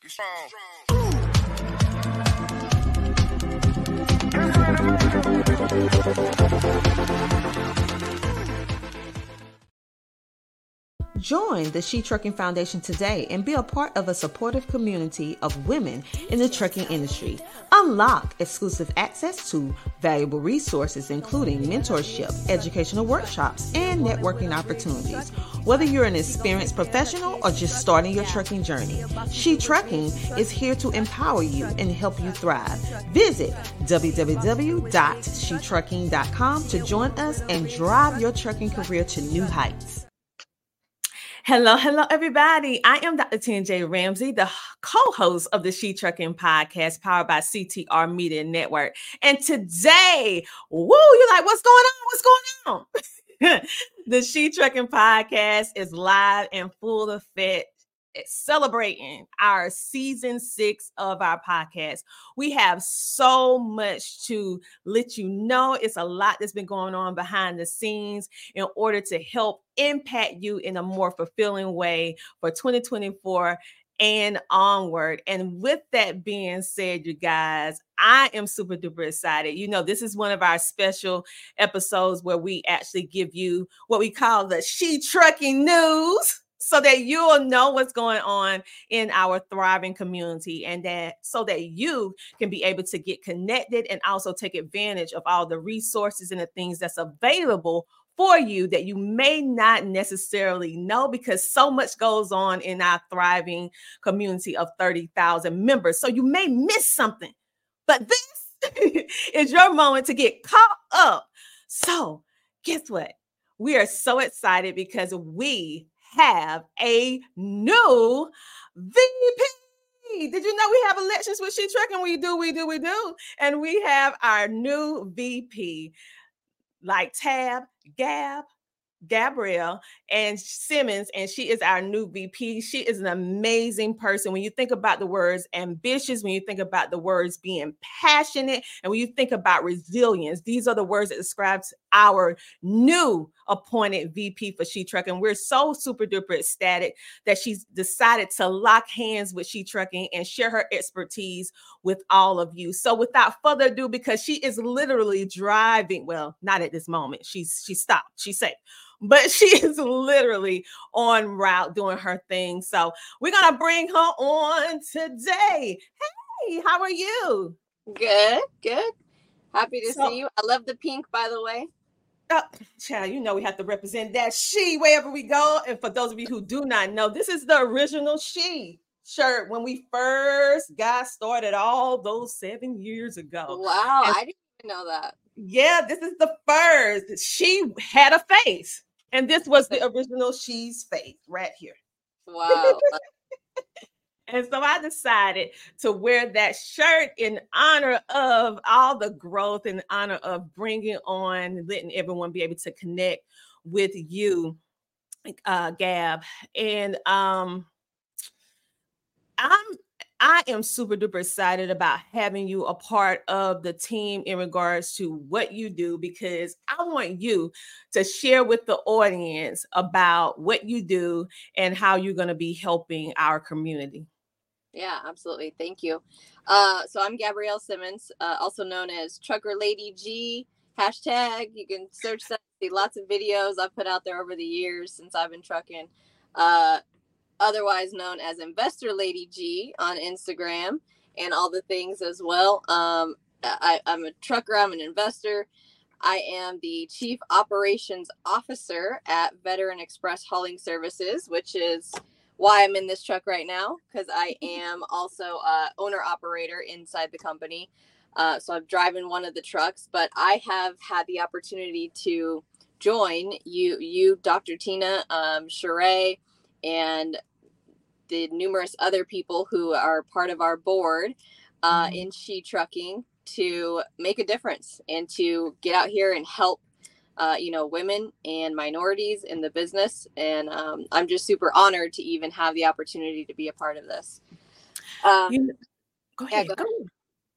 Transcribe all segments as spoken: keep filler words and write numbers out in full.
Join the She Trucking Foundation today and be a part of a supportive community of women in the trucking industry. Unlock exclusive access to valuable resources, including mentorship, educational workshops, and networking opportunities. Whether you're an experienced professional or just starting your trucking journey, She Trucking is here to empower you and help you thrive. Visit w w w dot she trucking dot com to join us and drive your trucking career to new heights. Hello, hello, everybody. I am Doctor Tina J. Ramsey, the co-host of the She Trucking Podcast, powered by C T R Media Network. And today, woo, you're like, what's going on? What's going on? The She Trucking Podcast is live and full effect, celebrating our season six of our podcast. We have so much to let you know. It's a lot that's been going on behind the scenes in order to help impact you in a more fulfilling way for twenty twenty-four and onward. And with that being said, you guys, I am super duper excited. You know, this is one of our special episodes where we actually give you what we call the She Trucking News, so that you'll know what's going on in our thriving community, and that so that you can be able to get connected and also take advantage of all the resources and the things that's available for you that you may not necessarily know, because so much goes on in our thriving community of thirty thousand members. So you may miss something, but this is your moment to get caught up. So guess what? We are so excited because we have a new V P. Did you know we have elections with She Trucking? We do, we do, we do. And we have our new V P, like Tab, Gab, Gabrielle, and Simmons, and she is our new V P. She is an amazing person. When you think about the words ambitious, when you think about the words being passionate, and when you think about resilience, these are the words that describes our new appointed V P for She Trucking. We're so super duper ecstatic that she's decided to lock hands with She Trucking and share her expertise with all of you. So without further ado, because she is literally driving, well, not at this moment. She's she stopped. She's safe. But she is literally en route doing her thing. So we're going to bring her on today. Hey, how are you? Good, good. Happy to so, see you. I love the pink, by the way. Oh, child, you know we have to represent that she wherever we go. And for those of you who do not know, this is the original She shirt when we first got started all those seven years ago. Wow, and, I didn't even know that. Yeah, this is the first. She had a face. And this was the original She's face right here. Wow. And so I decided to wear that shirt in honor of all the growth, in honor of bringing on, letting everyone be able to connect with you, uh, Gab. And um, I'm I am super duper excited about having you a part of the team in regards to what you do, because I want you to share with the audience about what you do and how you're going to be helping our community. Yeah, absolutely. Thank you. Uh, so I'm Gabrielle Simmons, uh, also known as Trucker Lady G, hashtag. You can search that, see lots of videos I've put out there over the years since I've been trucking. Uh, otherwise known as Investor Lady G on Instagram and all the things as well. Um, I, I'm a trucker. I'm an investor. I am the Chief Operations Officer at Veteran Express Hauling Services, which is why I'm in this truck right now, because I am also a owner-operator inside the company. Uh, so I'm driving one of the trucks, but I have had the opportunity to join you, you, Doctor Tina, um, Sheree, and the numerous other people who are part of our board uh, mm-hmm. in She Trucking to make a difference and to get out here and help, uh, you know, women and minorities in the business. And um, I'm just super honored to even have the opportunity to be a part of this. Um, you, go ahead. Yeah, go go ahead. ahead.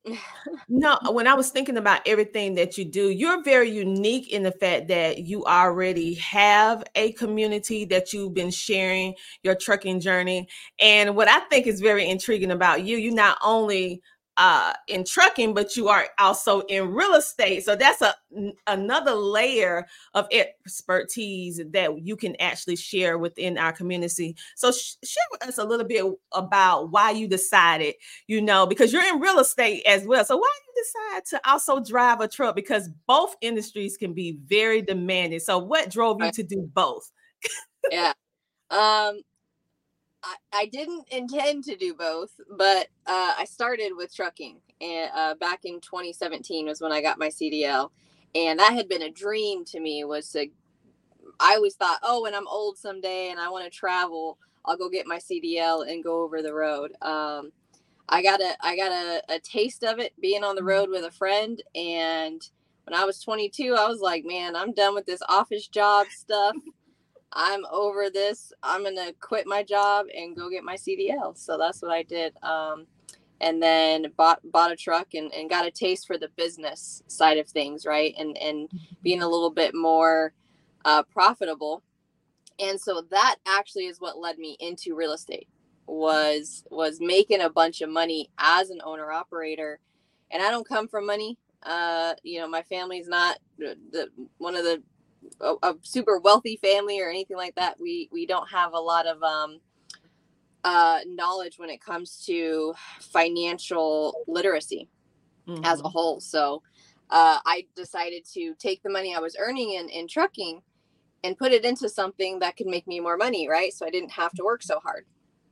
No, when I was thinking about everything that you do, you're very unique in the fact that you already have a community that you've been sharing your trucking journey. And what I think is very intriguing about you, you not only uh, in trucking, but you are also in real estate. So that's a another layer of expertise that you can actually share within our community. So sh- share with us a little bit about why you decided, you know, because you're in real estate as well. So why you decide to also drive a truck? Because both industries can be very demanding. So what drove you Right. to do both? Yeah. Um, I, I didn't intend to do both, but uh, I started with trucking, and uh, back in twenty seventeen was when I got my C D L, and that had been a dream to me. Was to I always thought, oh, when I'm old someday and I want to travel, I'll go get my C D L and go over the road. Um, I got a I got a, a taste of it being on the road with a friend, and when I was twenty-two, I was like, man, I'm done with this office job stuff. I'm over this. I'm going to quit my job and go get my C D L. So that's what I did. Um, and then bought, bought a truck and, and got a taste for the business side of things. Right. And, and being a little bit more uh, profitable. And so that actually is what led me into real estate was, was making a bunch of money as an owner operator. And I don't come from money. Uh, you know, my family's not the, the one of the, A, a super wealthy family or anything like that. We we don't have a lot of um, uh, knowledge when it comes to financial literacy mm-hmm. as a whole. So uh, I decided to take the money I was earning in, in trucking and put it into something that could make me more money, right? So I didn't have to work so hard.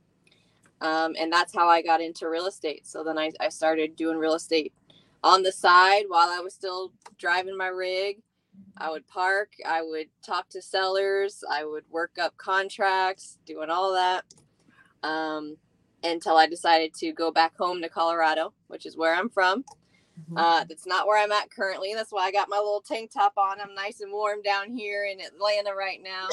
Um, and that's how I got into real estate. So then I, I started doing real estate on the side while I was still driving my rig. I would park, I would talk to sellers, I would work up contracts, doing all that um, until I decided to go back home to Colorado, which is where I'm from. Mm-hmm. Uh, that's not where I'm at currently. That's why I got my little tank top on. I'm nice and warm down here in Atlanta right now.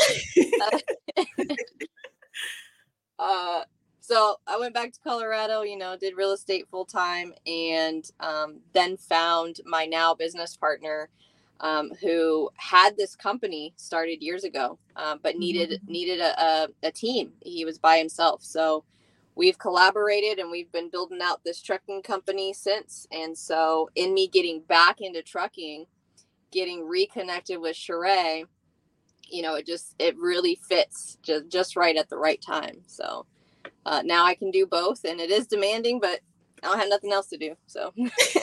uh, so I went back to Colorado, you know, did real estate full time, and um, then found my now business partner. Um, who had this company started years ago, uh, but needed mm-hmm. needed a, a, a team. He was by himself. So we've collaborated and we've been building out this trucking company since. And so in me getting back into trucking, getting reconnected with Sheree, you know, it just, it really fits just, just right at the right time. So uh, now I can do both, and it is demanding, but I don't have nothing else to do. So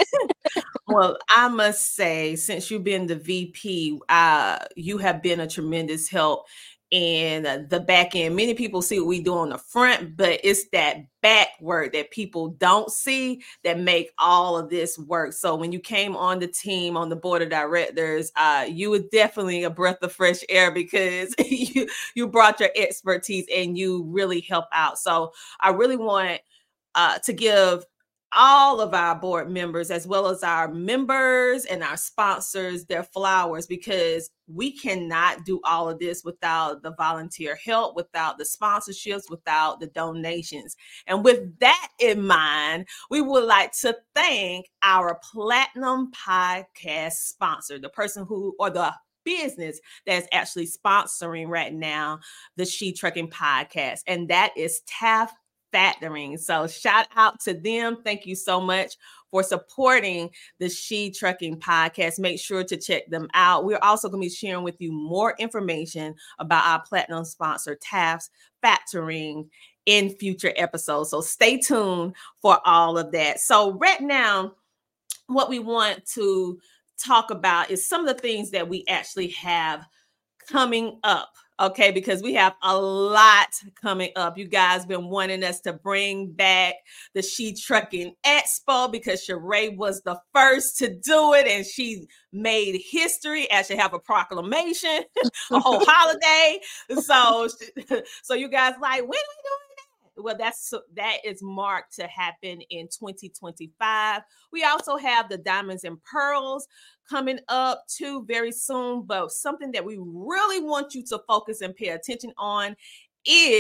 well, I must say, since you've been the V P, uh, you have been a tremendous help in the back end. Many people see what we do on the front, but it's that back work that people don't see that make all of this work. So when you came on the team, on the board of directors, uh, you were definitely a breath of fresh air because you, you brought your expertise and you really help out. So I really want uh, to give all of our board members, as well as our members and our sponsors, their flowers, because we cannot do all of this without the volunteer help, without the sponsorships, without the donations. And with that in mind, we would like to thank our Platinum Podcast sponsor, the person who, or the business that's actually sponsoring right now the She Trucking Podcast, and that is Taft Factoring. So shout out to them. Thank you so much for supporting the She Trucking Podcast. Make sure to check them out. We're also going to be sharing with you more information about our platinum sponsor, Taft Factoring, in future episodes. So stay tuned for all of that. So right now, what we want to talk about is some of the things that we actually have coming up. Okay, because we have a lot coming up. You guys been wanting us to bring back the She Trucking Expo because Sheree was the first to do it, and she made history. Actually, have a proclamation, a whole holiday. So, so you guys like, when are we doing? Well, that's that is marked to happen in twenty twenty-five. We also have the Diamonds and Pearls coming up too very soon. But something that we really want you to focus and pay attention on is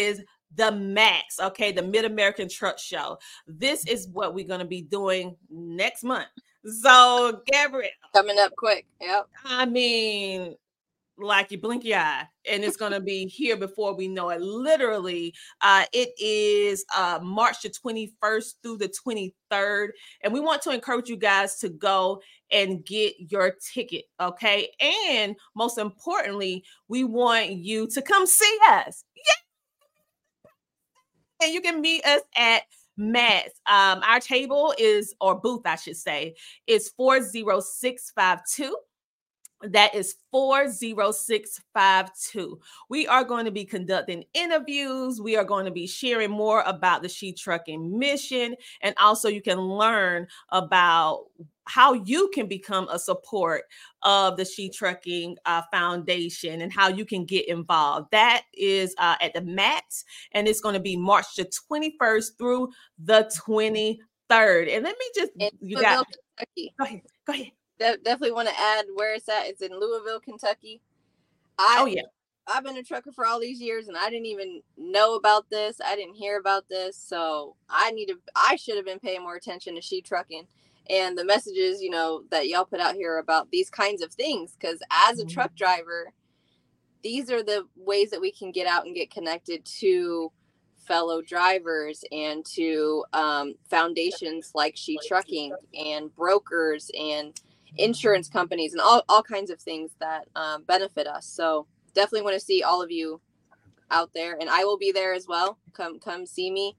the MAX, okay, the Mid-American Truck Show. This is what we're going to be doing next month. So, Gabrielle. Coming up quick. Yep. I mean, like you blink your eye, and it's going to be here before we know it. Literally, uh, it is uh, March the twenty-first through the twenty-third, and we want to encourage you guys to go and get your ticket, okay? And most importantly, we want you to come see us. Yeah! And you can meet us at Matt's. Um, our table is, or booth, I should say, is four oh six five two. That is four oh six five two. We are going to be conducting interviews. We are going to be sharing more about the She Trucking mission. And also you can learn about how you can become a support of the She Trucking uh, Foundation and how you can get involved. That is uh, at the MAX, and it's going to be March the twenty-first through the twenty-third. And let me just, in you Louisville, got, Kentucky. Go ahead, go ahead. De- definitely want to add where it's at. It's in Louisville, Kentucky. I, oh, yeah. I've been a trucker for all these years, and I didn't even know about this. I didn't hear about this. So I need to, I should have been paying more attention to She Trucking and the messages, you know, that y'all put out here about these kinds of things. Because as a mm-hmm. truck driver, these are the ways that we can get out and get connected to fellow drivers and to um, foundations like She Trucking and brokers and insurance companies and all, all kinds of things that um, benefit us. So definitely want to see all of you out there, and I will be there as well. Come, come see me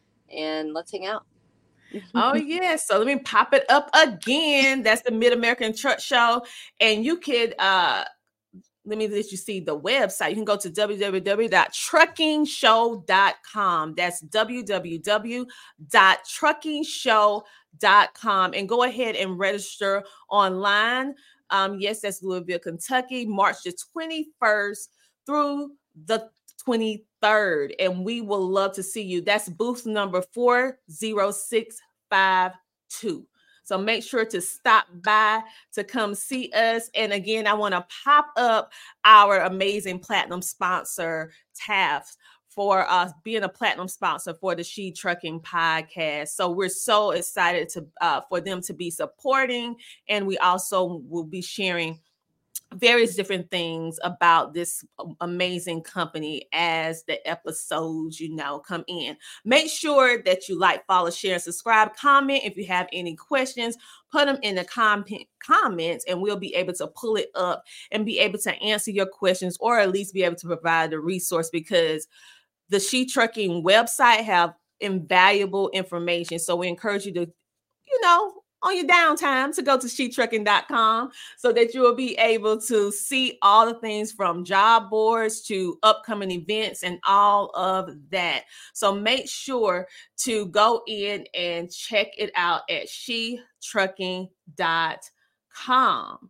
and let's hang out. Oh, yeah. So let me pop it up again. That's the Mid-American Truck Show. And you could, uh, let me let you see the website. You can go to w w w dot trucking show dot com. That's w w w dot trucking show dot com. And go ahead and register online. Um, yes, that's Louisville, Kentucky, March the twenty-first through the twenty-third. And we will love to see you. That's booth number four oh six five two. So make sure to stop by to come see us. And again, I want to pop up our amazing platinum sponsor, Taft, for us uh, being a platinum sponsor for the She Trucking podcast. So we're so excited to uh, for them to be supporting. And we also will be sharing various different things about this amazing company as the episodes, you know, come in. Make sure that you like, follow, share, and subscribe. Comment if you have any questions. Put them in the com- comments, and we'll be able to pull it up and be able to answer your questions, or at least be able to provide a resource, because the She Trucking website have invaluable information. So we encourage you to, you know, on your downtime, to go to she trucking dot com so that you will be able to see all the things from job boards to upcoming events and all of that. So make sure to go in and check it out at she trucking dot com.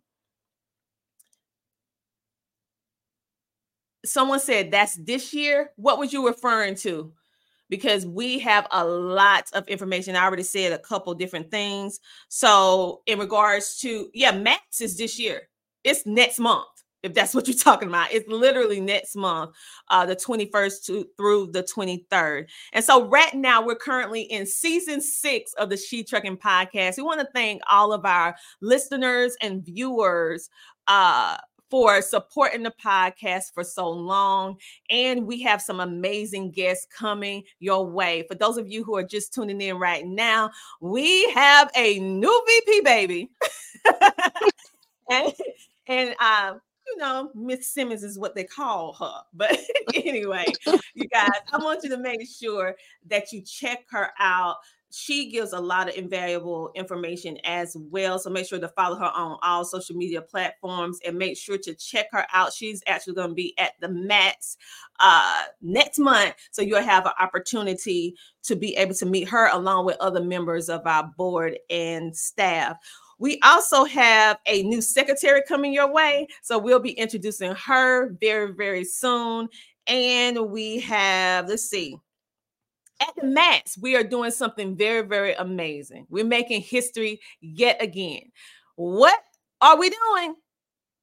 Someone said that's this year. What was you referring to? Because we have a lot of information. I already said a couple different things. So in regards to, yeah, MAX is this year. It's next month, if that's what you're talking about. It's literally next month, uh, the twenty-first to, through the twenty-third. And so right now, we're currently in season six of the She Trucking podcast. We want to thank all of our listeners and viewers uh, for supporting the podcast for so long. And we have some amazing guests coming your way. For those of you who are just tuning in right now, we have a new V P, baby. and, and um, you know, Miss Simmons is what they call her. But anyway, you guys, I want you to make sure that you check her out. She gives a lot of invaluable information as well. So make sure to follow her on all social media platforms and make sure to check her out. She's actually going to be at the MAX uh, next month. So you'll have an opportunity to be able to meet her along with other members of our board and staff. We also have a new secretary coming your way. So we'll be introducing her very, very soon. And we have, let's see. At the MAX, we are doing something very, very amazing. We're making history yet again. What are we doing?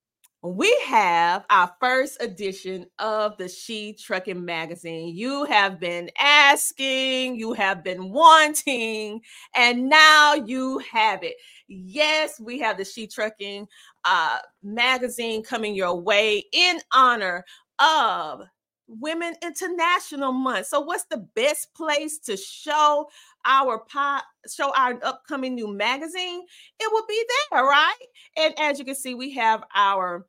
we have our first edition of the She Trucking Magazine. You have been asking, you have been wanting, and now you have it. Yes, we have the She Trucking uh, Magazine coming your way in honor of Women International Month. So what's the best place to show our pot, show our upcoming new magazine? It will be there, right? And as you can see, we have our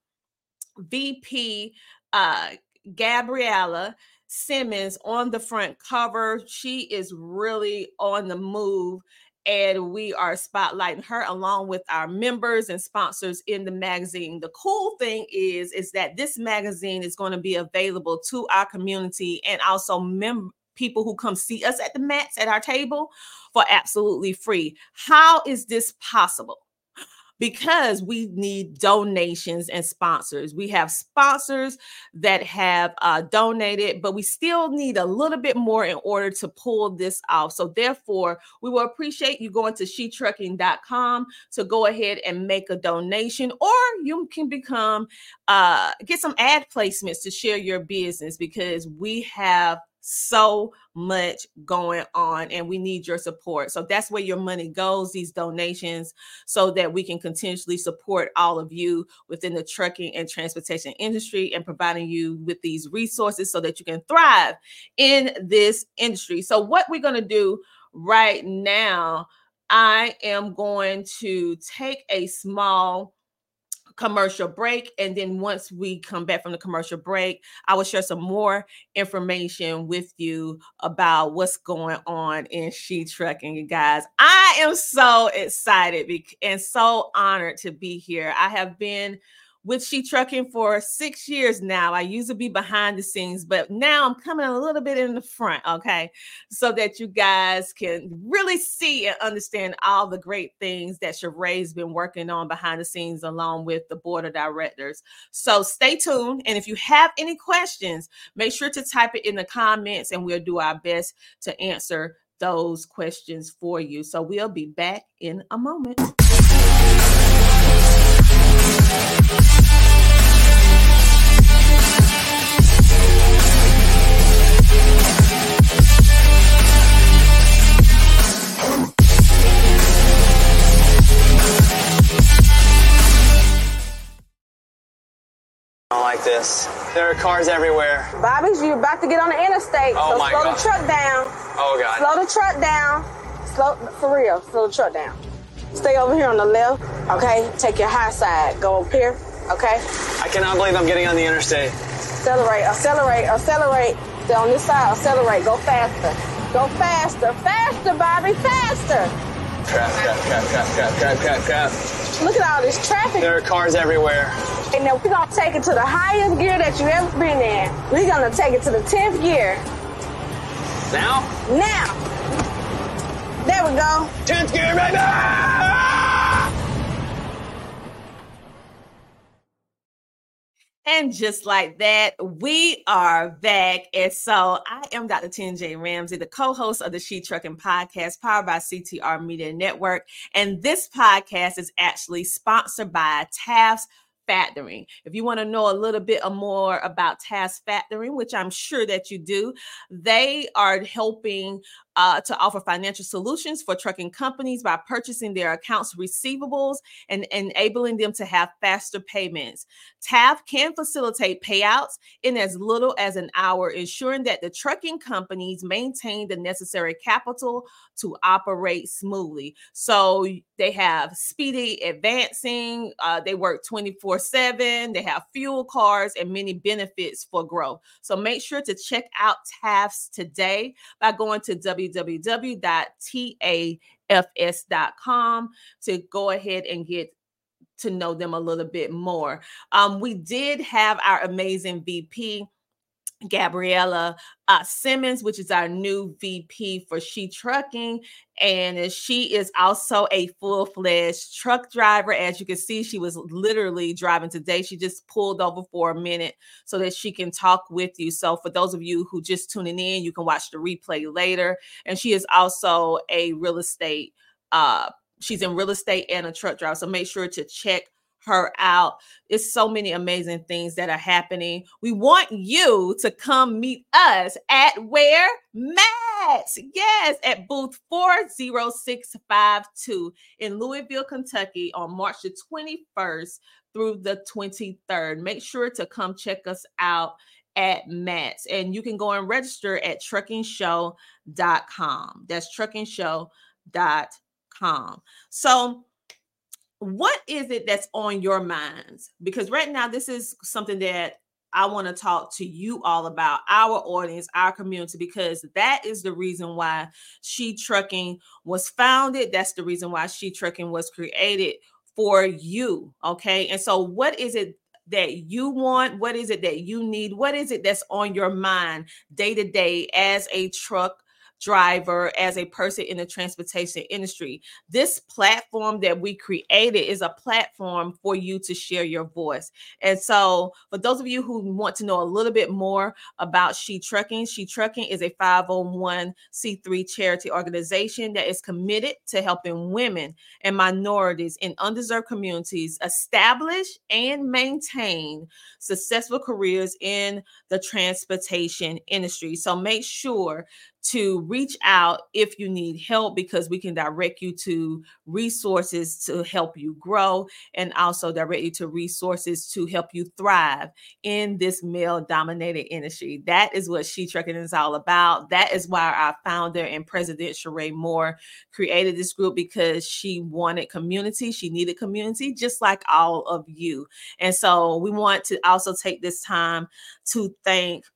V P uh, Gabriella Simmons on the front cover. She is really on the move, and we are spotlighting her along with our members and sponsors in the magazine. The cool thing is, is that this magazine is going to be available to our community and also mem- people who come see us at the mats at our table for absolutely free. How is this possible? Because we need donations and sponsors. We have sponsors that have uh, donated, but we still need a little bit more in order to pull this off. So therefore, we will appreciate you going to she trucking dot com to go ahead and make a donation, or you can become, uh, get some ad placements to share your business, because we have so much going on and we need your support. So that's where your money goes, these donations, so that we can continuously support all of you within the trucking and transportation industry and providing you with these resources so that you can thrive in this industry. So what we're going to do right now, I am going to take a small commercial break, and then once we come back from the commercial break, I will share some more information with you about what's going on in She Trucking. You guys, I am so excited and so honored to be here. I have been with She Trucking for six years now. I used to be behind the scenes, but now I'm coming a little bit in the front, okay? So that you guys can really see and understand all the great things that Sheree's been working on behind the scenes along with the board of directors. So stay tuned. And if you have any questions, make sure to type it in the comments and we'll do our best to answer those questions for you. So we'll be back in a moment. Like this. There are cars everywhere. Bobby's, you're about to get on the interstate. Oh so my slow God. the truck down. Oh God. Slow the truck down. Slow, for real, slow the truck down. Stay over here on the left, okay? Take your high side. Go up here, okay? I cannot believe I'm getting on the interstate. Accelerate, accelerate, accelerate. Stay on this side, accelerate. Go faster. Go faster, faster, Bobby, faster. Crap, crap, crap, crap, crap, crap, crap, crap. Look at all this traffic. There are cars everywhere. And now we're gonna take it to the highest gear that you've ever been in. We're gonna take it to the tenth gear. Now? Now. There we go. tenth gear, baby! And just like that, we are back. And so I am Doctor Ten J Ramsey, the co-host of the She Trucking Podcast, powered by C T R Media Network. And this podcast is actually sponsored by Taft's Factoring. If you want to know a little bit more about Taft's Factoring, which I'm sure that you do, they are helping uh, to offer financial solutions for trucking companies by purchasing their accounts receivables and enabling them to have faster payments. Taft can facilitate payouts in as little as an hour, ensuring that the trucking companies maintain the necessary capital to operate smoothly. So they have speedy advancing, uh, they work twenty-four seven, they have fuel cards and many benefits for growth. So make sure to check out Taft's today by going to w w w dot tafs dot com to go ahead and get to know them a little bit more. Um, we did have our amazing V P, Gabriella uh, Simmons, which is our new V P for She Trucking. And she is also a full-fledged truck driver. As you can see, she was literally driving today. She just pulled over for a minute so that she can talk with you. So for those of you who just tuning in, you can watch the replay later. And she is also a real estate, uh, she's in real estate and a truck driver. So make sure to check her out. It's so many amazing things that are happening. We want you to come meet us at where? Matt's. Yes, at booth four oh six five two in Louisville, Kentucky on March the twenty-first through the twenty-third. Make sure to come check us out at Matt's. And you can go and register at trucking show dot com. That's trucking show dot com. So what is it that's on your minds? Because right now, this is something that I want to talk to you all about, our audience, our community, because that is the reason why She Trucking was founded. That's the reason why She Trucking was created, for you. Okay. And so what is it that you want? What is it that you need? What is it that's on your mind day to day as a truck driver, as a person in the transportation industry? This platform that we created is a platform for you to share your voice. And so for those of you who want to know a little bit more about She Trucking, She Trucking is a five oh one c three charity organization that is committed to helping women and minorities in undeserved communities establish and maintain successful careers in the transportation industry. So make sure to reach out if you need help, because we can direct you to resources to help you grow, and also direct you to resources to help you thrive in this male-dominated industry. That is what She Trucking is all about. That is why our founder and president, Sheree Moore, created this group, because she wanted community. She needed community, just like all of you. And so we want to also take this time to thank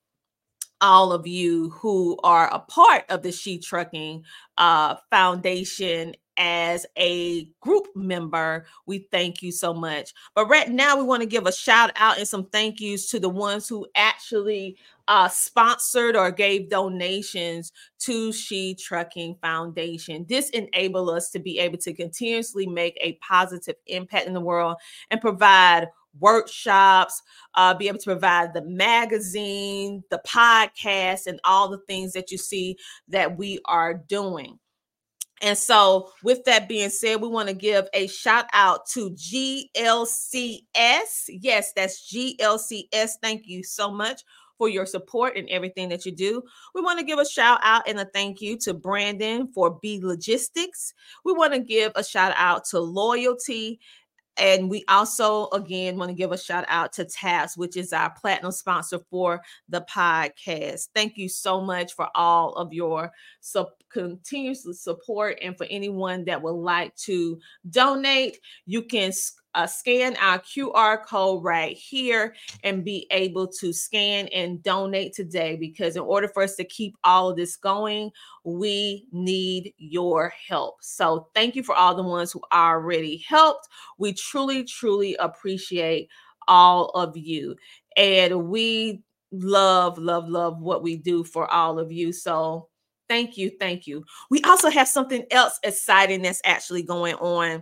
all of you who are a part of the She Trucking uh, Foundation as a group member. We thank you so much. But right now, we want to give a shout out and some thank yous to the ones who actually uh, sponsored or gave donations to She Trucking Foundation. This enables us to be able to continuously make a positive impact in the world and provide workshops, uh, be able to provide the magazine, the podcast, and all the things that you see that we are doing. And so with that being said, we want to give a shout out to G L C S. Yes, that's G L C S. Thank you so much for your support and everything that you do. We want to give a shout out and a thank you to Brandon for B Logistics. We want to give a shout out to Loyalty. And we also, again, want to give a shout out to Taps, which is our platinum sponsor for the podcast. Thank you so much for all of your so continuous support. And for anyone that would like to donate, you can uh, scan our Q R code right here and be able to scan and donate today, because in order for us to keep all of this going, we need your help. So thank you for all the ones who already helped. We truly, truly appreciate all of you. And we love, love, love what we do for all of you. So thank you. Thank you. We also have something else exciting that's actually going on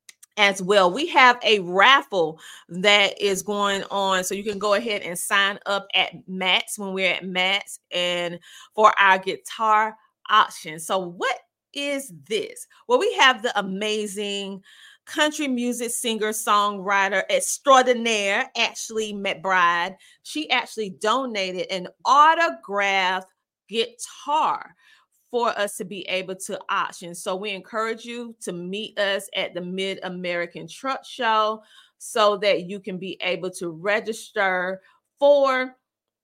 as well. We have a raffle that is going on. So you can go ahead and sign up at Matt's when we're at Matt's and for our guitar auction. So what is this? Well, we have the amazing country music singer, songwriter extraordinaire, Ashley McBride. She actually donated an autographed guitar for us to be able to auction. So we encourage you to meet us at the Mid-American Truck Show so that you can be able to register for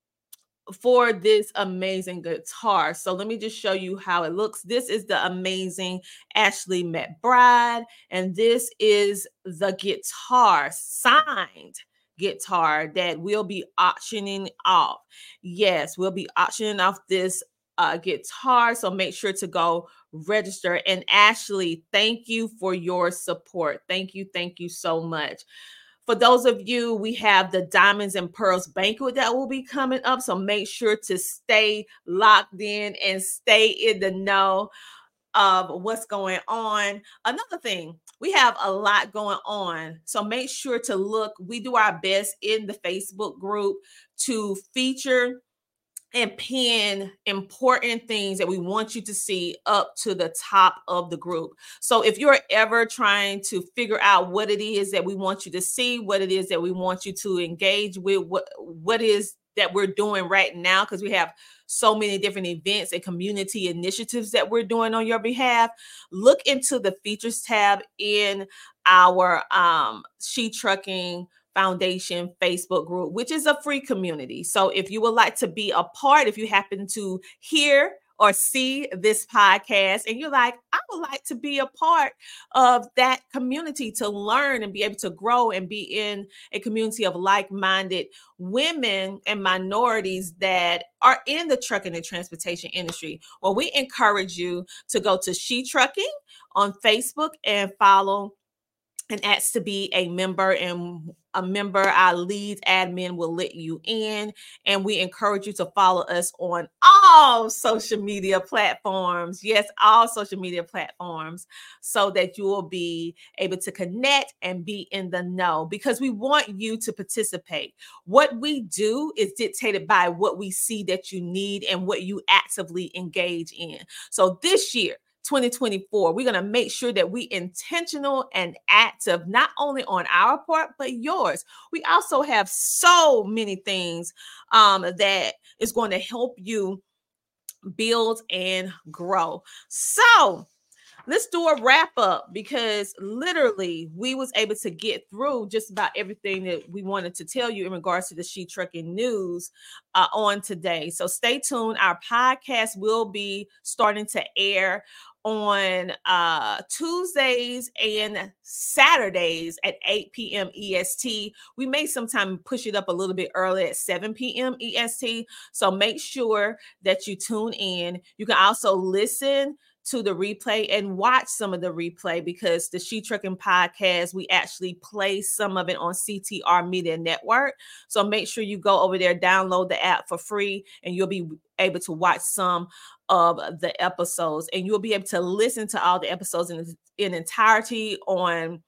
for this amazing guitar. So let me just show you how it looks. This is the amazing Ashley McBride, and this is the guitar, signed guitar that we'll be auctioning off. Yes, we'll be auctioning off this uh, guitar. So make sure to go register. And Ashley, thank you for your support. Thank you. Thank you so much. For those of you, we have the Diamonds and Pearls banquet that will be coming up. So make sure to stay locked in and stay in the know of what's going on. Another thing, we have a lot going on. So make sure to look. We do our best in the Facebook group to feature and pin important things that we want you to see up to the top of the group. So if you're ever trying to figure out what it is that we want you to see, what it is that we want you to engage with, what what is that we're doing right now, because we have so many different events and community initiatives that we're doing on your behalf, look into the features tab in our um, She Trucking Foundation Facebook group, which is a free community. So if you would like to be a part, if you happen to hear or see this podcast and you're like, I would like to be a part of that community to learn and be able to grow and be in a community of like-minded women and minorities that are in the trucking and transportation industry, well, we encourage you to go to She Trucking on Facebook and follow and ask to be a member, and a member, our lead admin will let you in. And we encourage you to follow us on all social media platforms. Yes, all social media platforms, so that you will be able to connect and be in the know, because we want you to participate. What we do is dictated by what we see that you need and what you actively engage in. So this year, twenty twenty-four, we're going to make sure that we intentional and active, not only on our part, but yours. We also have so many things um, that is going to help you build and grow. So let's do a wrap up, because literally we was able to get through just about everything that we wanted to tell you in regards to the She Trucking news uh, on today. So stay tuned. Our podcast will be starting to air on uh, Tuesdays and Saturdays at eight p.m. E S T. We may sometime push it up a little bit early at seven p.m. E S T. So make sure that you tune in. You can also listen to the replay and watch some of the replay, because the She Trucking podcast, we actually play some of it on C T R Media Network. So make sure you go over there, download the app for free, and you'll be able to watch some of the episodes, and you'll be able to listen to all the episodes in, in entirety on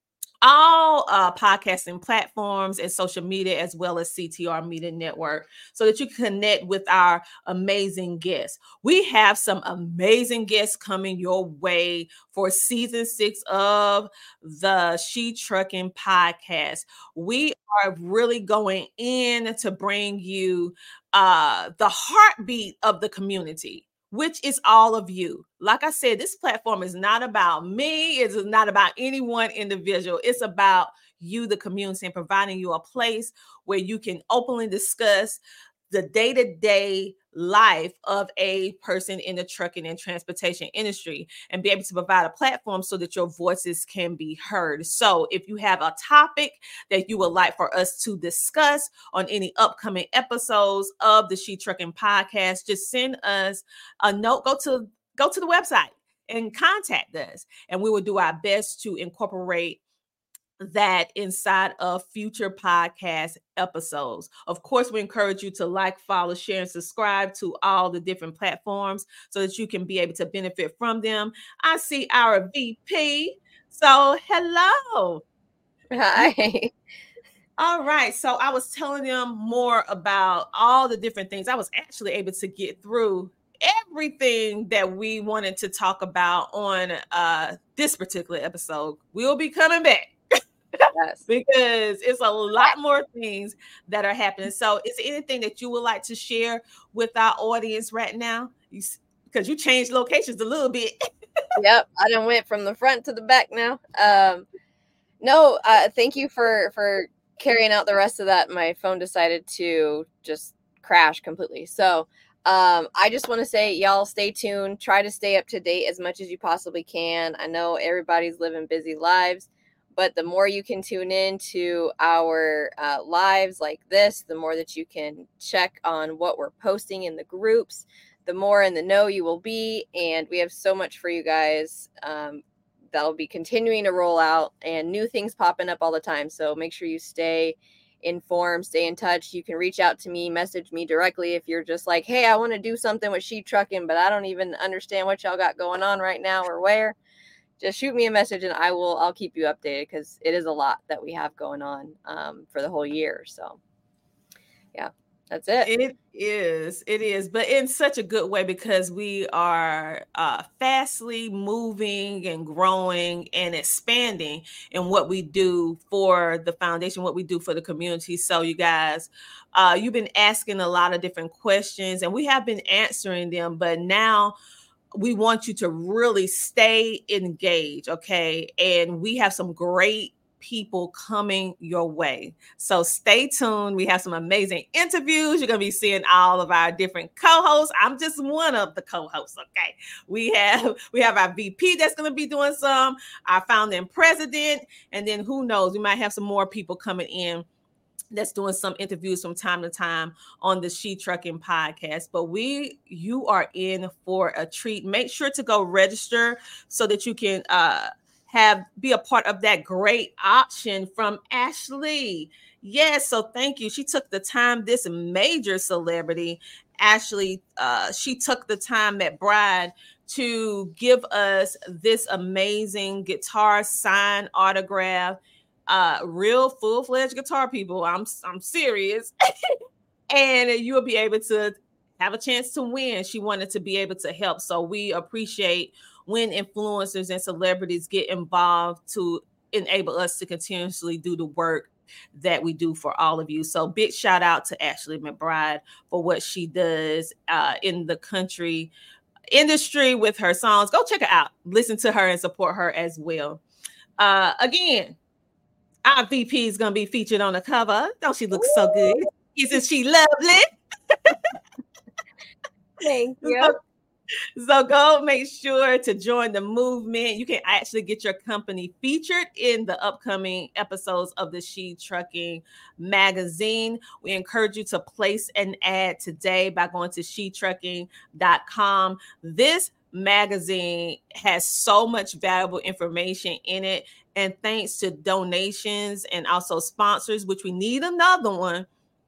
all uh, podcasting platforms and social media, as well as C T R Media Network, so that you can connect with our amazing guests. We have some amazing guests coming your way for season six of the She Trucking podcast. We are really going in to bring you uh, the heartbeat of the community, which is all of you. Like I said, this platform is not about me. It's not about any one individual. It's about you, the community, and providing you a place where you can openly discuss the day-to-day life of a person in the trucking and transportation industry, and be able to provide a platform so that your voices can be heard. So if you have a topic that you would like for us to discuss on any upcoming episodes of the She Trucking podcast, just send us a note. Go to go to the website and contact us, and we will do our best to incorporate that inside of future podcast episodes. Of course, we encourage you to like, follow, share, and subscribe to all the different platforms so that you can be able to benefit from them. I see our V P. So hello. Hi. All right. So I was telling them more about all the different things. I was actually able to get through everything that we wanted to talk about on uh, this particular episode. We'll be coming back. Yes. Because it's a lot more things that are happening. So is there anything that you would like to share with our audience right now? You, because you changed locations a little bit. Yep. I done went from the front to the back now. Um, no, uh, thank you for, for carrying out the rest of that. My phone decided to just crash completely. So um, I just want to say, y'all stay tuned. Try to stay up to date as much as you possibly can. I know everybody's living busy lives, but the more you can tune in to our uh, lives like this, the more that you can check on what we're posting in the groups, the more in the know you will be. And we have so much for you guys um, that'll be continuing to roll out, and new things popping up all the time. So make sure you stay informed, stay in touch. You can reach out to me, message me directly if you're just like, hey, I want to do something with She Trucking, but I don't even understand what y'all got going on right now or where. Just shoot me a message and I will, I'll keep you updated, because it is a lot that we have going on um, for the whole year. So yeah. That's it. It is. It is. But in such a good way, because we are uh, fastly moving and growing and expanding in what we do for the foundation, what we do for the community. So you guys, uh, you've been asking a lot of different questions and we have been answering them. But now we want you to really stay engaged. Okay. And we have some great people coming your way. So stay tuned. We have some amazing interviews. You're going to be seeing all of our different co-hosts. I'm just one of the co-hosts. Okay. We have, we have our V P that's going to be doing some, our founding president, and then who knows, we might have some more people coming in that's doing some interviews from time to time on the She Trucking podcast. But we, you are in for a treat. Make sure to go register so that you can, uh, have be a part of that great option from Ashley. Yes, so thank you. She took the time, this major celebrity, Ashley, uh, she took the time, McBride, to give us this amazing guitar sign autograph. Uh, real full-fledged guitar people. I'm I'm serious. And you will be able to have a chance to win. She wanted to be able to help. So we appreciate when influencers and celebrities get involved to enable us to continuously do the work that we do for all of you. So big shout out to Ashley McBride for what she does uh, in the country industry with her songs. Go check her out. Listen to her and support her as well. Uh, again, our V P is going to be featured on the cover. Don't she look Ooh. So good? Isn't she lovely? Thank you. So, So go make sure to join the movement. You can actually get your company featured in the upcoming episodes of the She Trucking magazine. We encourage you to place an ad today by going to she trucking dot com. This magazine has so much valuable information in it. And thanks to donations and also sponsors, which we need another one,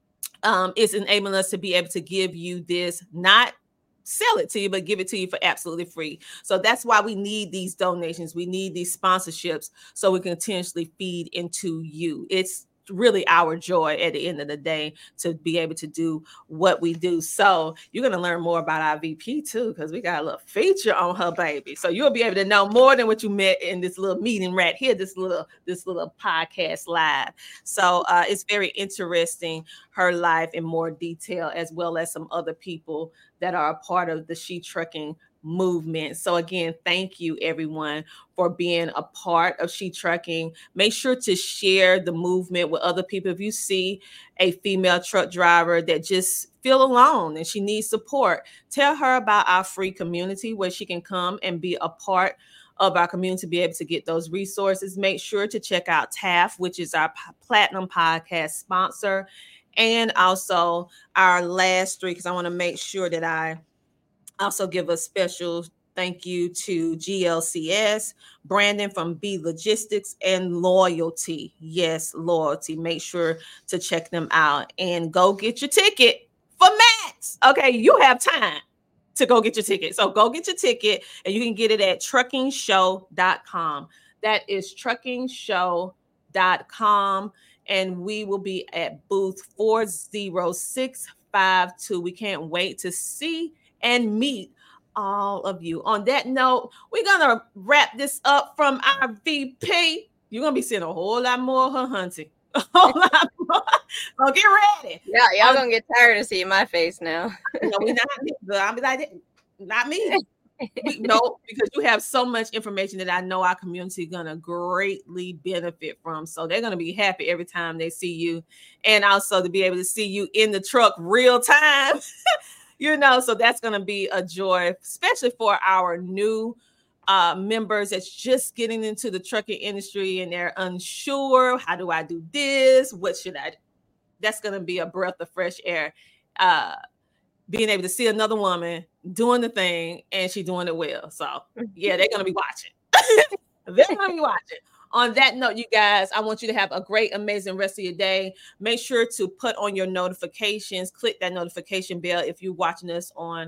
um, it's enabling us to be able to give you this, not sell it to you, but give it to you for absolutely free. So that's why we need these donations. We need these sponsorships so we can continuously feed into you. It's really our joy at the end of the day to be able to do what we do. So you're going to learn more about our V P too, because we got a little feature on her, baby. So you'll be able to know more than what you met in this little meeting right here, this little, this little podcast live. So uh, it's very interesting, her life in more detail, as well as some other people that are a part of the She Trucking movement. So again, thank you everyone for being a part of She Trucking. Make sure to share the movement with other people. If you see a female truck driver that just feel alone and she needs support, tell her about our free community where she can come and be a part of our community to be able to get those resources. Make sure to check out T A F, which is our Platinum Podcast sponsor, and also our last three, because I want to make sure that I also give a special thank you to G L C S, Brandon from B Logistics, and Loyalty. Yes, Loyalty. Make sure to check them out and go get your ticket for Max. Okay, you have time to go get your ticket. So go get your ticket and you can get it at trucking show dot com. That is trucking show dot com. And we will be at booth four oh six five two. We can't wait to see and meet all of you. On that note, we're going to wrap this up from our V P. You're going to be seeing a whole lot more of her hunting. A whole lot more. So get ready. Yeah, y'all um, going to get tired of seeing my face now. No, we're not. I'll be like, not me. We, no, because you have so much information that I know our community is going to greatly benefit from. So they're going to be happy every time they see you. And also to be able to see you in the truck real time. You know, so that's going to be a joy, especially for our new uh, members that's just getting into the trucking industry and they're unsure. How do I do this? What should I do? That's going to be a breath of fresh air. Uh, being able to see another woman doing the thing and she doing it well. So yeah, they're going to be watching. They're going to be watching. On that note, you guys, I want you to have a great, amazing rest of your day. Make sure to put on your notifications, click that notification bell if you're watching us on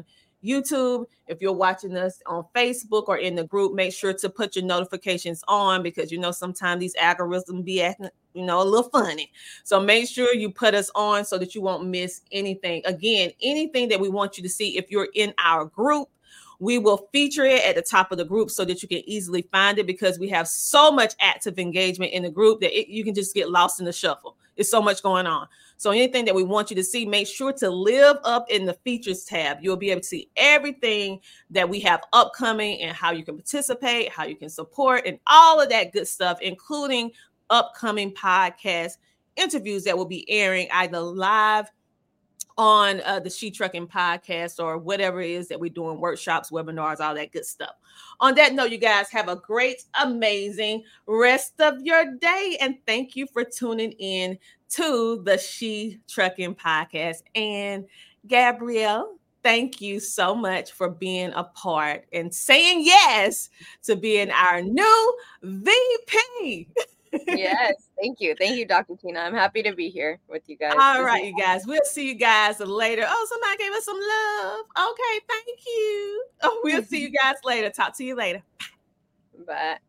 YouTube. If you're watching us on Facebook or in the group, make sure to put your notifications on, because you know sometimes these algorithms be acting, you know, a little funny. So make sure you put us on so that you won't miss anything. Again, anything that we want you to see, if you're in our group, we will feature it at the top of the group so that you can easily find it, because we have so much active engagement in the group that it, you can just get lost in the shuffle. It's so much going on. So anything that we want you to see, make sure to live up in the features tab. You'll be able to see everything that we have upcoming and how you can participate, how you can support, and all of that good stuff, including upcoming podcast interviews that will be airing either live on uh, the She Trucking podcast or whatever it is that we're doing, workshops, webinars, all that good stuff. On that note, you guys have a great, amazing rest of your day. And thank you for tuning in to the She Trucking podcast. And Gabrielle, thank you so much for being a part and saying yes to being our new V P. Yes, thank you. Thank you, Doctor Tina. I'm happy to be here with you guys. All This right, is- you guys. We'll see you guys later. Oh, somebody gave us some love. Okay, thank you. Oh, we'll see you guys later. Talk to you later. Bye.